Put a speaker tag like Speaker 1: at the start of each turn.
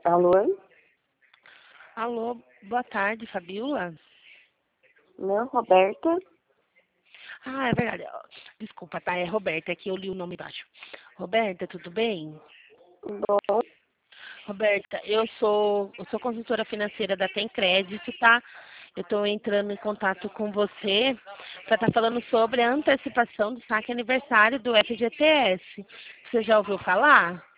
Speaker 1: Alô?
Speaker 2: Alô, boa tarde, Fabiola.
Speaker 1: Não, Roberta?
Speaker 2: Ah, é verdade. Desculpa, tá? É Roberta, é que eu li o nome embaixo. Roberta, tudo bem?
Speaker 1: Bom,
Speaker 2: Roberta, eu sou consultora financeira da Tem Crédito, tá? Eu estou entrando em contato com você para estar falando sobre a antecipação do saque aniversário do FGTS. Você já ouviu falar?